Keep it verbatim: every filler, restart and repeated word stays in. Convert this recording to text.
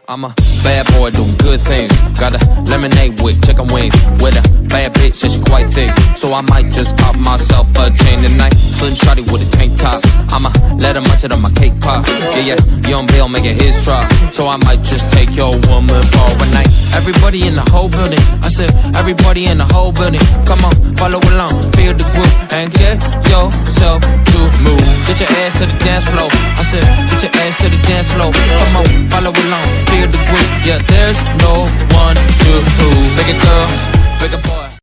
I'm a bad boy doing good things. Got a lemonade with chicken wings. With a bad bitch and she quite thick. So I might just pop myself a chain tonight. Slim shawty with a tank top. I'ma let her munch it on my cake pop. Yeah, yeah, Young Bill making his drop. So I might just take your woman for a night. Everybody in the whole building. I said everybody in the whole building. Come on, follow along, feel the groove and get yourself to move. Get your ass to the dance floor. I said get your ass to the dance floor. Come on, follow along, feel the groove. Yeah, there's no one to prove. Make it girl, make it boy.